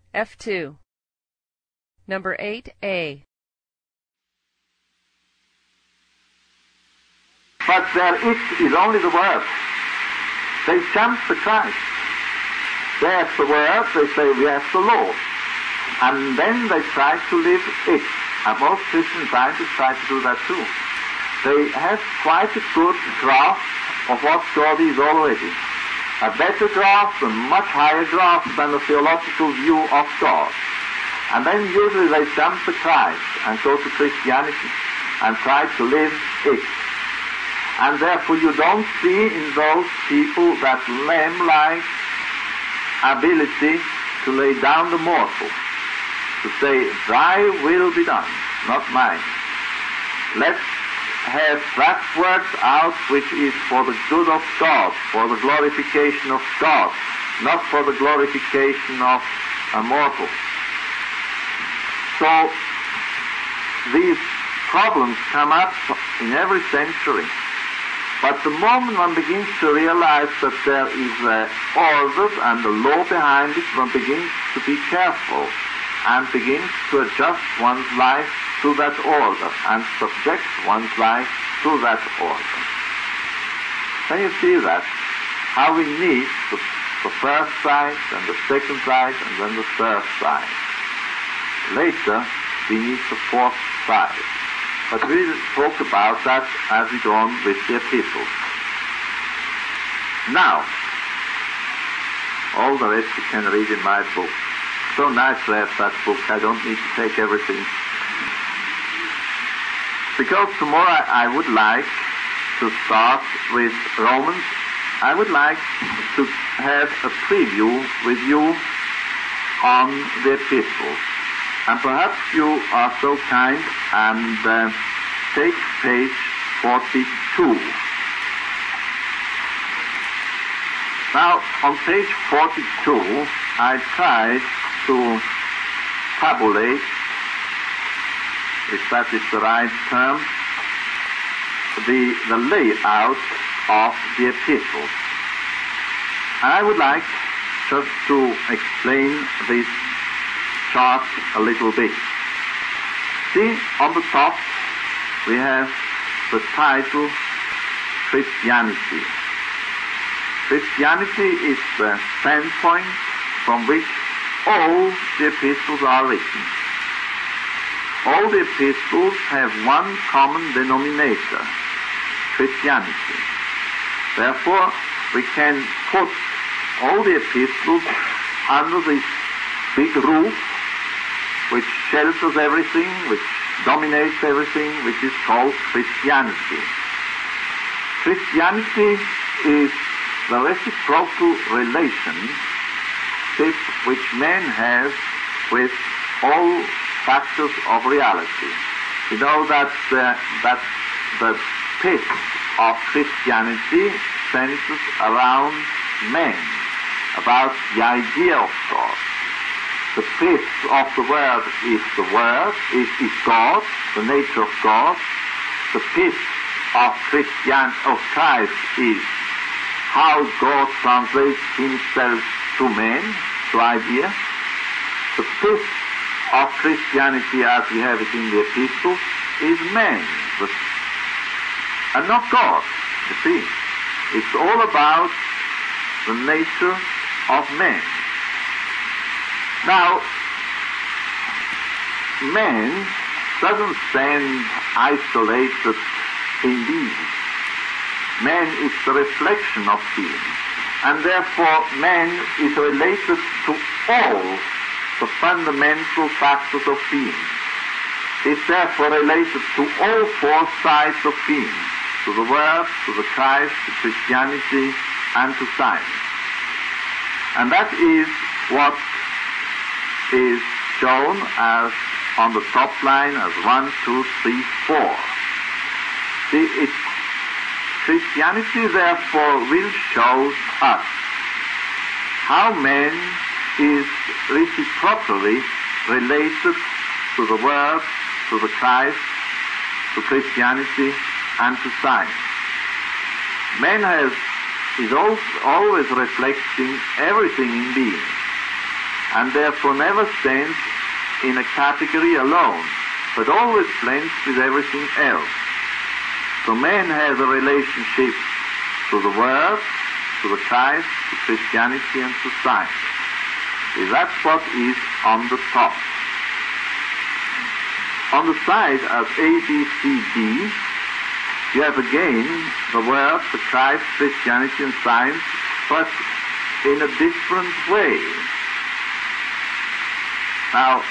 F2. Number 8A. But their it is only the word. They jump the Christ. There's the word, they say we have the law. And then they try to live it. And most Christian scientists try to do that too. They have quite a good grasp of what God is already. A better grasp, a much higher grasp than the theological view of God. And then usually they jump the Christ and go to Christianity and try to live it. And therefore you don't see in those people that lamb-like ability to lay down the mortal, to say, thy will be done, not mine. Let's have that worked out which is for the good of God, for the glorification of God, not for the glorification of a mortal. So these problems come up in every century. But the moment one begins to realize that there is order and a law behind it, one begins to be careful and begins to adjust one's life to that order and subject one's life to that order. Can you see that? How we need the first sight and the second sight and then the third sight. Later, we need the fourth sight. But we'll talk about that as we go on with the epistles. Now, all the rest you can read in my book. So nice to have that book. I don't need to take everything. Because tomorrow I would like to start with Romans. I would like to have a preview with you on the epistles. And perhaps you are so kind and take page 42. Now, on page 42, I tried to tabulate, if that is the right term, the layout of the epistles. And I would like just to explain this chart a little bit. See, on the top we have the title Christianity. Christianity is the standpoint from which all the epistles are written. All the epistles have one common denominator, Christianity. Therefore, we can put all the epistles under this big roof which shelters everything, which dominates everything, which is called Christianity. Christianity is the reciprocal relationship which man has with all factors of reality. You know that the pith of Christianity centers around man, about the idea of God. The pith of the Word, is God, the nature of God. The pith of Christ is how God translates himself to man, to idea. The pith of Christianity, as we have it in the epistles, is man, and not God, you see. It's all about the nature of man. Now, man doesn't stand isolated in being. Man is the reflection of being, and therefore man is related to all the fundamental factors of being. Is therefore related to all four sides of being, to the Word, to the Christ, to Christianity, and to science. And that is what is shown as on the top line as 1, 2, 3, 4. See, Christianity therefore will show us how man is reciprocally related to the Word, to the Christ, to Christianity, and to science. Man is always reflecting everything in being. and therefore never stands in a category alone, but always blends with everything else. So man has a relationship to the Word, to the Christ, to Christianity, and to science. That's what is on the top. On the side as A, B, C, D, you have again the Word, the Christ, Christianity, and science, but in a different way. Now,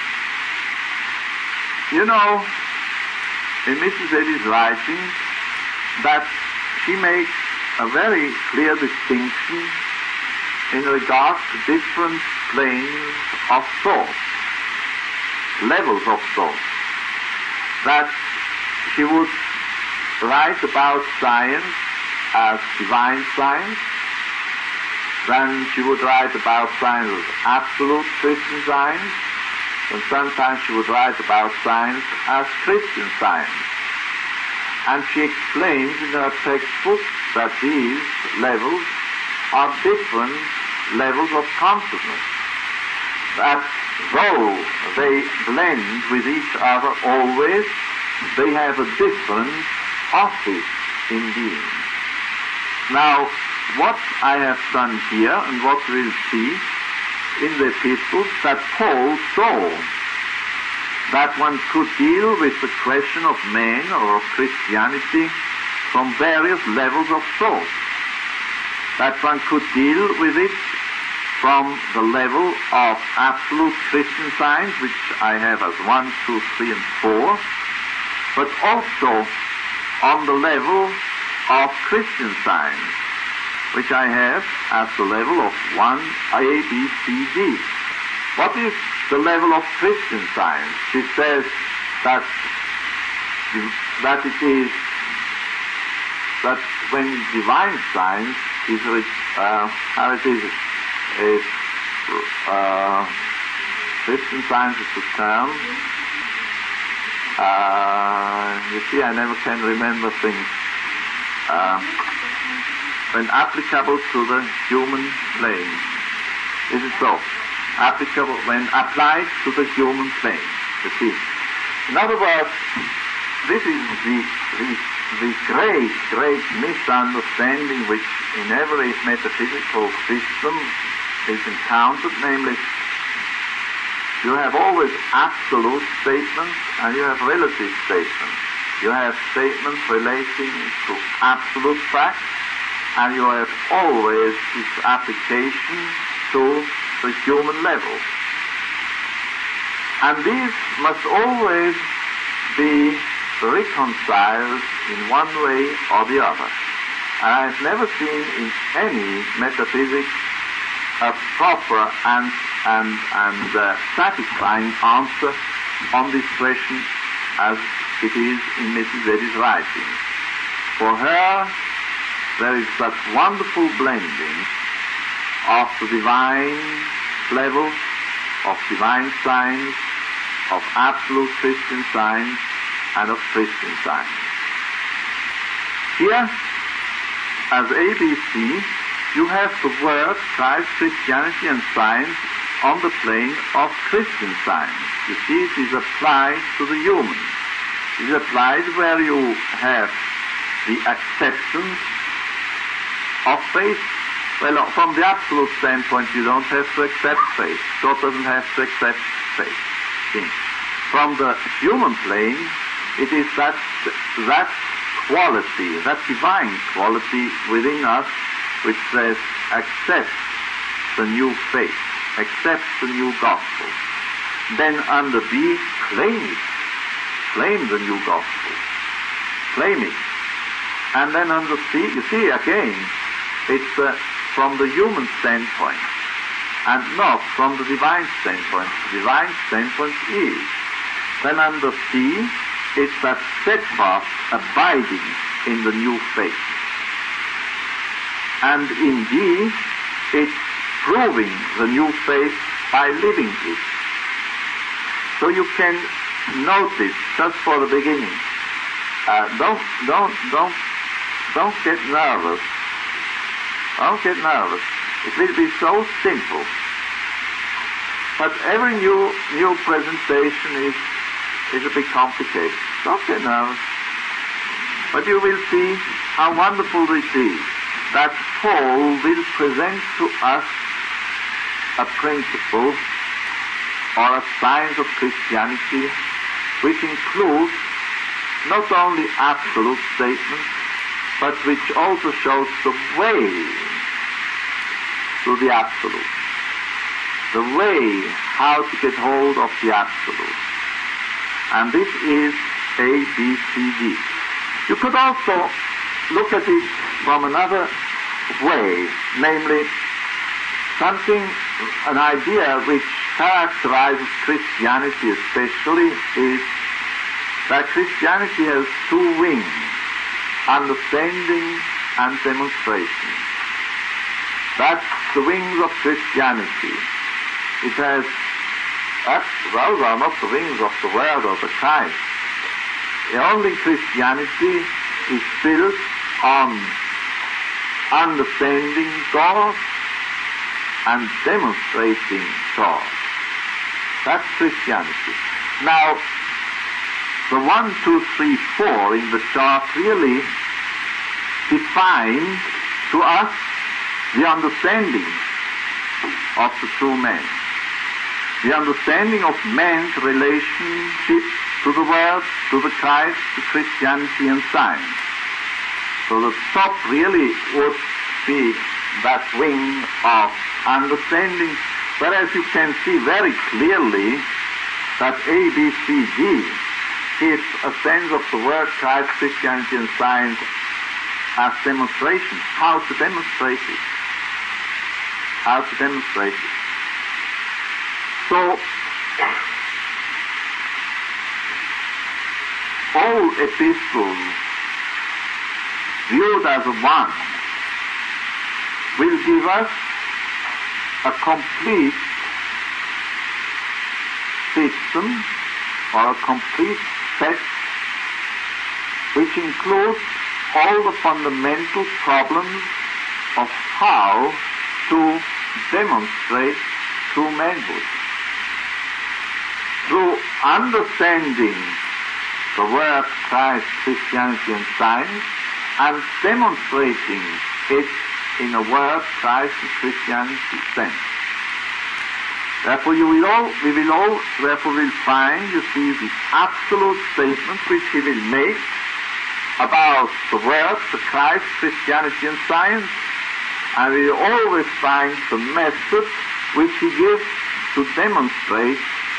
you know, in Mrs. Eddy's writing, that she makes a very clear distinction in regard to different planes of thought, levels of thought, that she would write about science as divine science, then she would write about science as absolute Christian science, and sometimes she would write about science as Christian science. And she explains in her textbook that these levels are different levels of consciousness, that though they blend with each other always, they have a different office in being. Now, what I have done here, and what we'll see in the epistles, that Paul saw that one could deal with the question of man or of Christianity from various levels of thought, that one could deal with it from the level of absolute Christian science, which I have as 1, 2, 3, and 4, but also on the level of Christian science, which I have at the level of 1, A, B, C, D. What is the level of Christian science? She says that it is that when divine science is Christian science is the term. You see, I never can remember things. When applicable to the human plane. Is it so? Applicable when applied to the human plane. You see. In other words, this is the great misunderstanding which in every metaphysical system is encountered, namely, you have always absolute statements and you have relative statements. You have statements relating to absolute facts, and you have always its application to the human level. And these must always be reconciled in one way or the other. And I've never seen in any metaphysics a proper and satisfying answer on this question as it is in Mrs. Eddy's writing. For her, there is such wonderful blending of the divine level, of divine science, of absolute Christian science, and of Christian science. Here, as ABC, you have the word Christ, Christianity, and science on the plane of Christian science. You see, it is applied to the human. It is applied where you have the acceptance of faith. Well, from the absolute standpoint, you don't have to accept faith. God doesn't have to accept faith. From the human plane, it is that quality, that divine quality within us which says, accept the new faith, accept the new gospel. Then under B, claim it. Claim the new gospel. Claim it. And then under C, you see again, it's from the human standpoint and not from the divine standpoint. The divine standpoint is. Then under C, it's that steadfast abiding in the new faith. And in D, it's proving the new faith by living it. So you can notice just for the beginning. Don't get nervous. Don't get nervous. It will be so simple. But every new presentation is a bit complicated. Okay, now. But you will see how wonderful it is that Paul will present to us a principle or a science of Christianity which includes not only absolute statements, but which also shows the way to the absolute, the way how to get hold of the absolute. And this is ABCD. You could also look at it from another way, namely an idea which characterizes Christianity especially is that Christianity has two wings, understanding and demonstration. That's the wings of Christianity. It has, those are not the wings of the Word of the Christ. Only Christianity is built on understanding God and demonstrating God. That's Christianity. Now, the 1, 2, 3, 4 in the chart really define to us the understanding of the true man. The understanding of man's relationship to the Word, to the Christ, to Christianity and science. So the top really would be that wing of understanding, whereas you can see very clearly that ABCD gives a sense of the Word, Christ, Christianity and science as demonstration. How to demonstrate it. How to demonstrate it. So, all epistles viewed as one will give us a complete system or a complete set which includes all the fundamental problems of how to demonstrate true manhood. Through understanding the Word, Christ, Christianity and science, and demonstrating it in a Word, Christ and Christianity sense. Therefore we will all find, you see, the absolute statement which he will make about the Word, the Christ, Christianity and science, and we will always find the method which he gives to demonstrate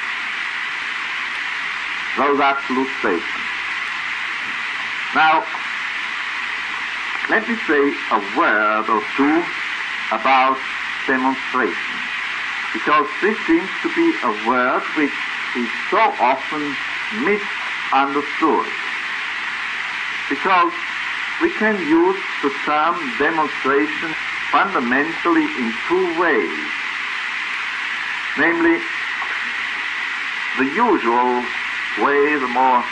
those absolute statements. Now, let me say a word or two about demonstration, because this seems to be a word which is so often misunderstood. Because we can use the term demonstration fundamentally in two ways. Namely, the usual way, the more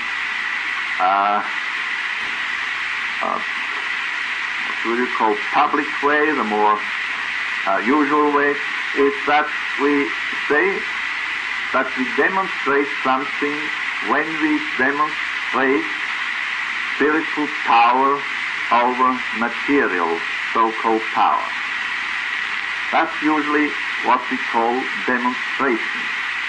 what you call public way, the more usual way, is that we say that we demonstrate something when we demonstrate spiritual power over material, so-called power. That's usually what we call demonstration.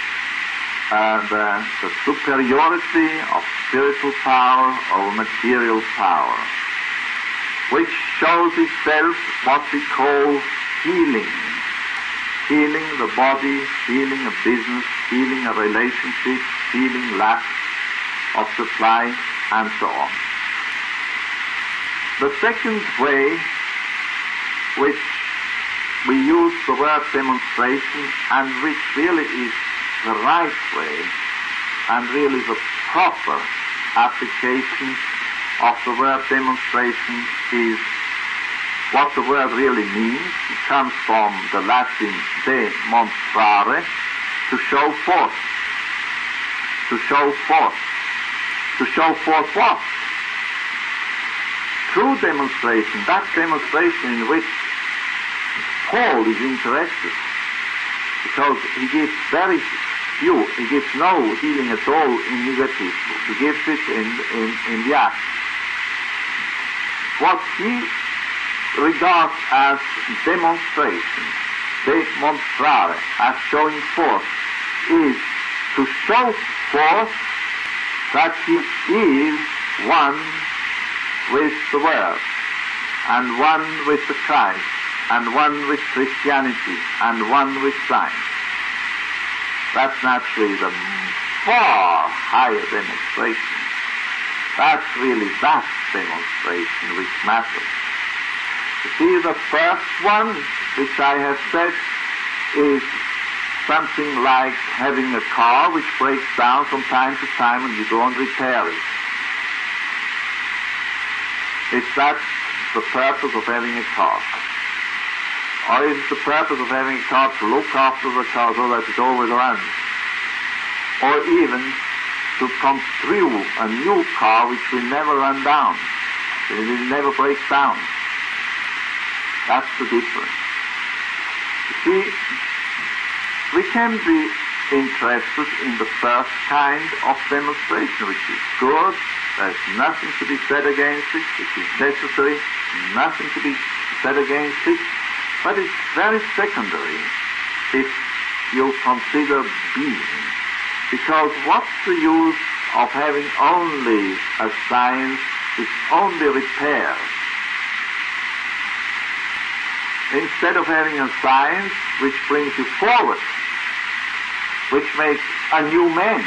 The superiority of spiritual power over material power, which shows itself what we call healing. Healing the body, healing a business, healing a relationship, healing lack of supply, and so on. The second way which we use the word demonstration, and which really is the right way and really the proper application of the word demonstration, is what the word really means. It comes from the Latin demonstrare, to show forth. To show forth. To show forth what? True demonstration, that demonstration in which Paul is interested. because he gives very few, he gives no healing at all in negative. He gives it in the act. What he regards as demonstration, demonstrare, as showing forth, is to show forth that he is one with the Word, and one with the Christ, and one with Christianity, and one with science. That's naturally the far higher demonstration. That's really that demonstration which matters. You see, the first one, which I have said, is something like having a car which breaks down from time to time and you go and repair it. Is that the purpose of having a car? Or is it the purpose of having a car to look after the car so that it always runs? Or even to construe a new car which will never run down, it will never break down. That's the difference. You see, we can be interested in the first kind of demonstration, which is good. There's nothing to be said against it. It is necessary, nothing to be said against it. But it's very secondary if you consider being. Because what's the use of having only a science which only repairs, instead of having a science which brings you forward, which makes a new man,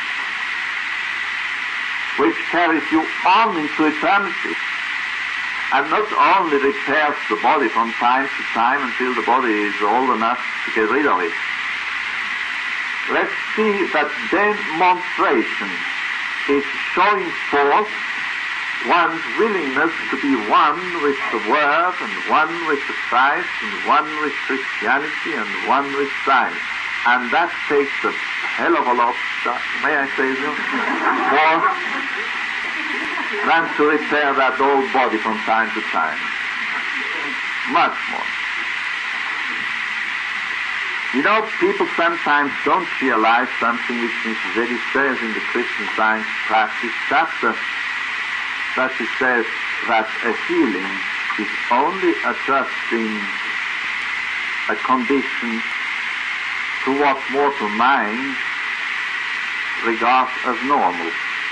which carries you on into eternity, and not only repairs the body from time to time until the body is old enough to get rid of it. Let's see that demonstration is showing forth one's willingness to be one with the Word, and one with the Christ, and one with Christianity, and one with science. And that takes a hell of a lot, may I say so, more than to repair that old body from time to time. Much more. You know, people sometimes don't realize something which Mrs. Eddy says in the Christian Science Practice chapter, that she says that a healing is only adjusting a condition to what mortal mind regards as normal.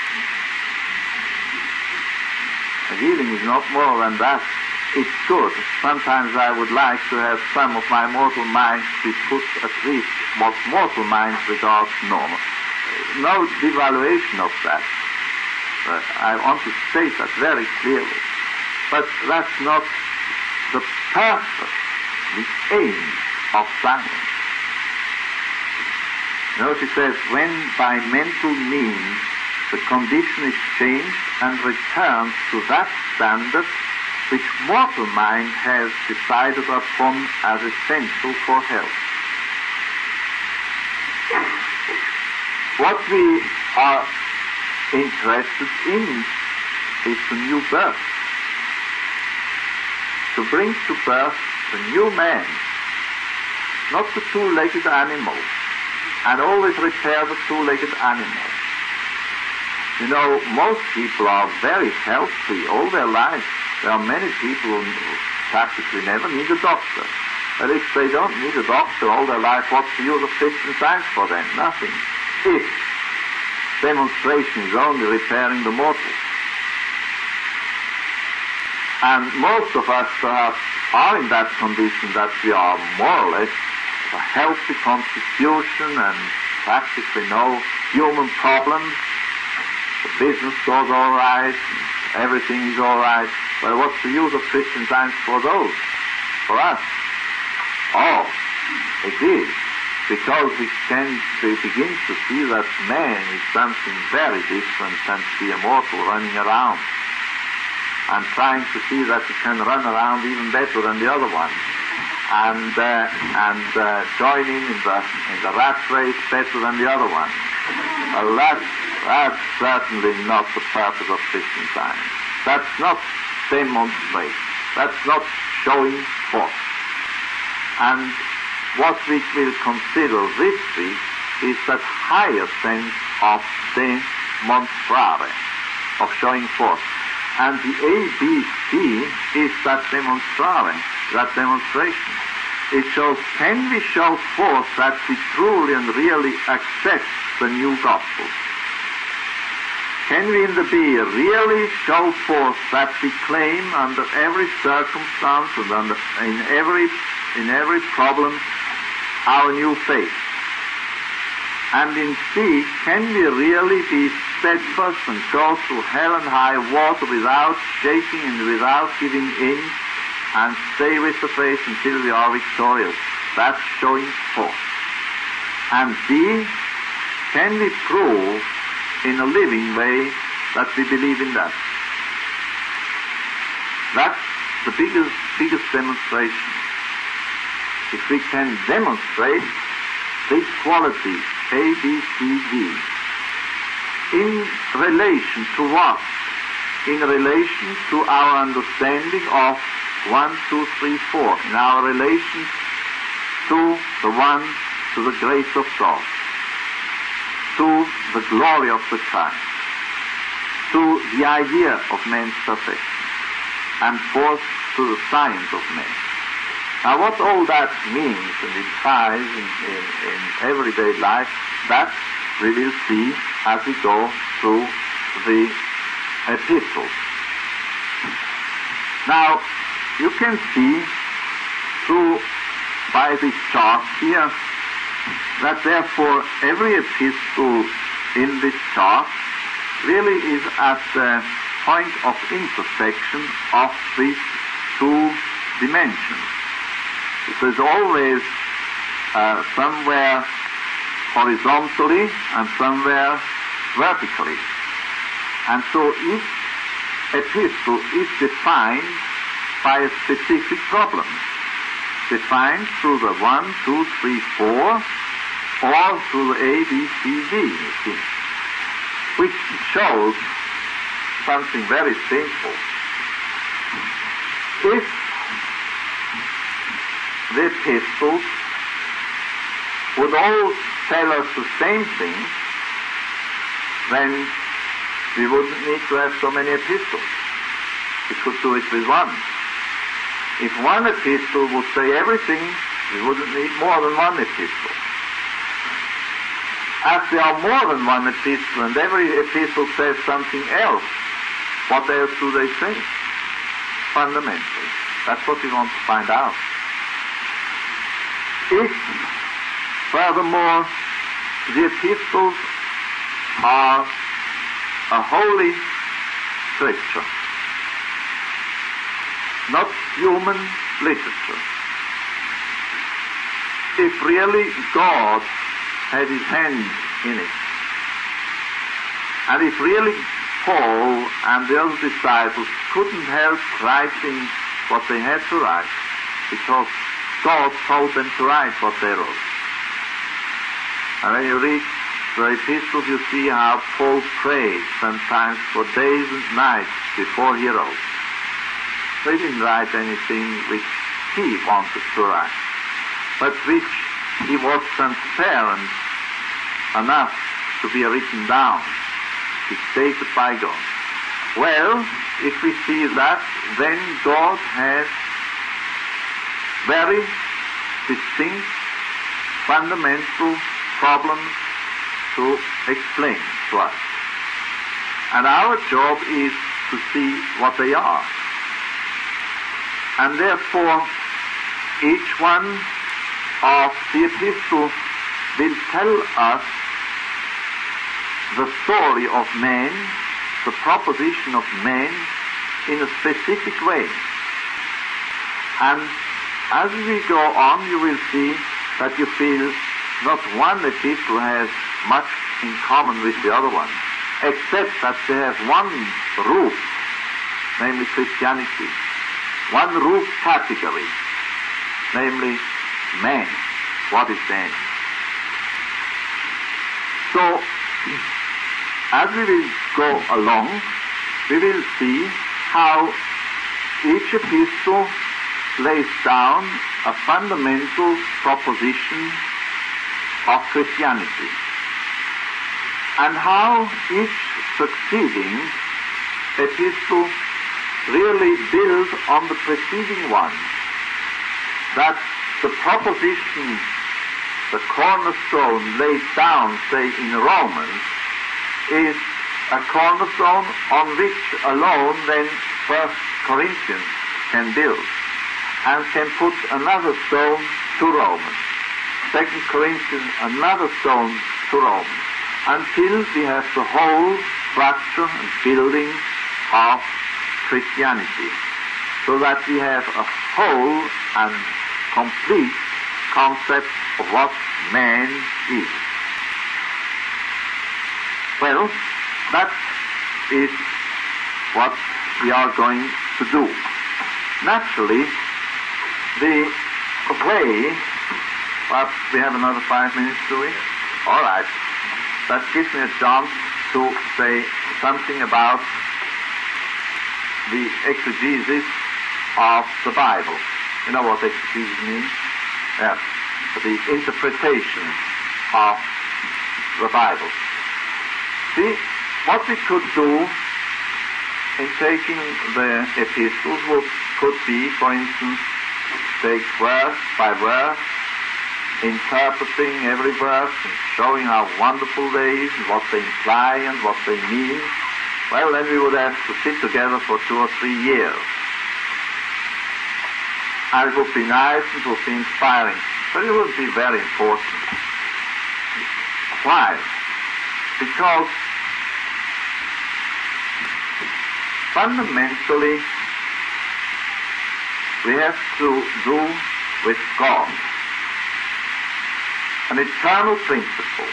A healing is not more than that. It's good. Sometimes I would like to have some of my mortal minds be put at least what mortal minds regards normal. No devaluation of that. I want to state that very clearly. But that's not the purpose, the aim of science. You know, she says, when by mental means the condition is changed and returns to that standard which mortal mind has decided upon as essential for health. What we are interested in is the new birth. To bring to birth the new man, not the two-legged animal, and always repair the two-legged animal. You know, most people are very healthy all their lives. There are many people who practically never need a doctor. But if they don't need a doctor all their life, what's the use of Christian Science for them? Nothing. If demonstration is only repairing the mortal. And most of us perhaps are in that condition that we are more or less of a healthy constitution and practically no human problems. The business goes all right, everything is all right. Well, what's the use of Christian Science for those? For us? Oh, it is. Because we begin to see that man is something very different than to be a mortal running around. And trying to see that he can run around even better than the other one. And join in the rat race better than the other one. Well, that's certainly not the purpose of Christian Science. That's not demonstrating. That's not showing forth. And what we will consider this week is that higher sense of demonstrare, of showing forth. And the ABC is that demonstrare, that demonstration. It shows, can we show forth that we truly and really accept the new gospel? Can we in the B really show forth that we claim under every circumstance and in every problem our new faith? And in C, can we really be steadfast and go through hell and high water without shaking and without giving in, and stay with the faith until we are victorious? That's showing forth. And D, can we prove in a living way that we believe in that? That's the biggest demonstration. If we can demonstrate this quality, A, B, C, D, in relation to what? In relation to our understanding of 1, 2, 3, 4, in our relation to the one, to the grace of God, to the glory of the Christ, to the idea of man's perfection, and fourth, to the science of man. Now, what all that means and implies in everyday life, that we will see as we go through the epistles. Now, you can see by this chart here that therefore every epistle in this chart really is at the point of intersection of these two dimensions. It is always somewhere horizontally and somewhere vertically. And so each epistle is defined by a specific problem, defined through the 1, 2, 3, 4, or through the A, B, C, D, you see, which shows something very simple. If the epistles would all tell us the same thing, then we wouldn't need to have so many epistles. We could do it with one. If one epistle would say everything, we wouldn't need more than one epistle. As there are more than one epistle, and every epistle says something else, what else do they say? Fundamentally. That's what we want to find out. If, furthermore, the epistles are a holy scripture, not human literature, if really God had his hand in it, and if really Paul and the other disciples couldn't help writing what they had to write, because God told them to write what they wrote. And when you read the epistles, you see how Paul prayed sometimes for days and nights before he wrote. He didn't write anything which he wanted to write, but which he was transparent enough to be written down, dictated by God. Well, if we see that, then God has very distinct, fundamental problems to explain to us. And our job is to see what they are. And therefore, each one of the epistles will tell us the story of man, the proposition of man, in a specific way. And as we go on, you will see that you feel not one epistle has much in common with the other one, except that they have one root, namely Christianity, one root category, namely man. What is man? So, as we will go along, we will see how each epistle lays down a fundamental proposition of Christianity, and how each succeeding epistle really builds on the preceding one, that the proposition, the cornerstone laid down, say, in Romans, is a cornerstone on which alone then 1 Corinthians can build, and can put another stone to Romans, 2 Corinthians another stone to Romans, until we have the whole structure and building of Christianity, so that we have a whole and complete concept of what man is. Well, that is what we are going to do. Naturally, the way, perhaps we have another 5 minutes, do we? All right. That gives me a chance to say something about the exegesis of the Bible. You know what exegesis means? Yes. The interpretation of the Bible. See, what we could do in taking the epistles could be, for instance, take verse by verse, interpreting every verse and showing how wonderful they is and what they imply and what they mean. Well, then we would have to sit together for 2 or 3 years. And it would be nice, it would be inspiring, but it would be very important. Why? Because fundamentally we have to do with God an eternal principle,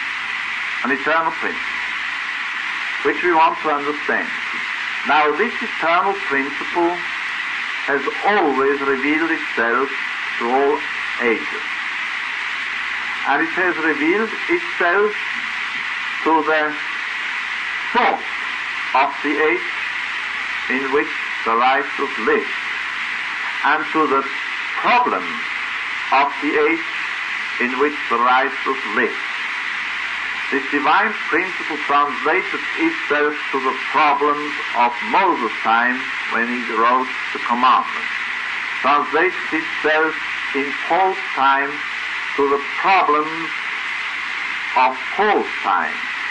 which we want to understand. Now, this eternal principle has always revealed itself to all ages. And it has revealed itself to the thought of the age in which the righteous live, and to the problems of the age in which the righteous live. This divine principle translated itself to the problems of Moses' time when he wrote the commandments, translated itself in Paul's time to the problems of Paul's time.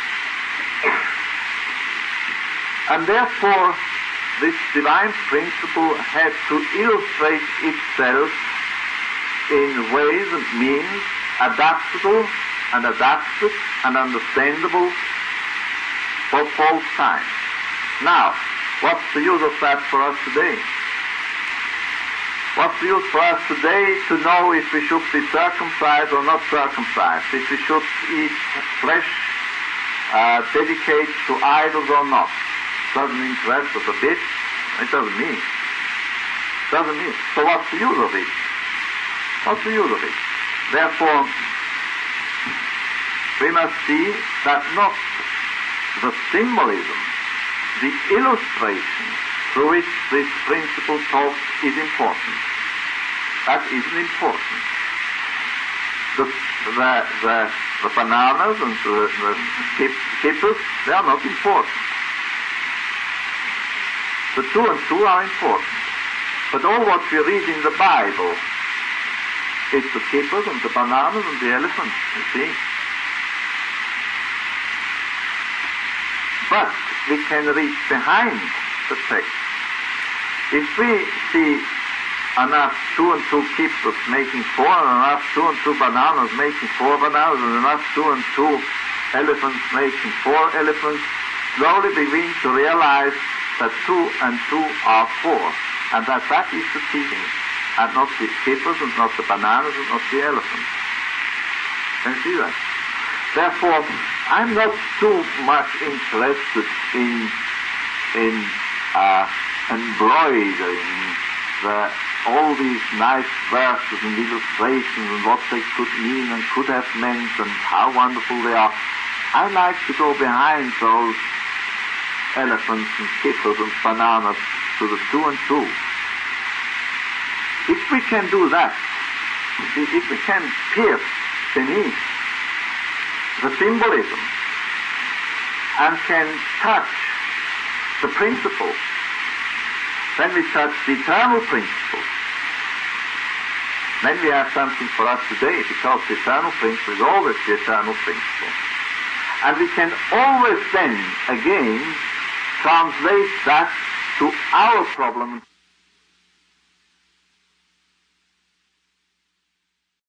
And therefore, this divine principle had to illustrate itself in ways and means adaptable and adapted and understandable for Paul's time. Now, what's the use of that for us today? What's the use for us today to know if we should be circumcised or not circumcised, if we should eat flesh dedicated to idols or not? Doesn't interest us a bit. It doesn't mean. So what's the use of it? What's the use of it? Therefore, we must see that not the symbolism, the illustration through which this principle talks is important. That isn't important. The bananas and the kippers, they are not important. The 2 and 2 are important. But all what we read in the Bible is the kippers and the bananas and the elephants, you see. But we can read behind the text. If we see enough 2 and 2 kippers making 4, and enough 2 and 2 bananas making 4 bananas, and enough 2 and 2 elephants making 4 elephants, slowly begin to realize that 2 and 2 are 4, and that is the teaching, and not the kippers, and not the bananas, and not the elephants. Can you see that? Therefore, I'm not too much interested in embroidering all these nice verses and illustrations and what they could mean and could have meant and how wonderful they are. I like to go behind those elephants and kippers and bananas to the 2 and 2. If we can do that, See, if we can pierce beneath the symbolism and can touch the principles, then we touch the eternal principles. Then we have something for us today, because the eternal principle is always the eternal principle. And we can always then, again, translate that to our problem.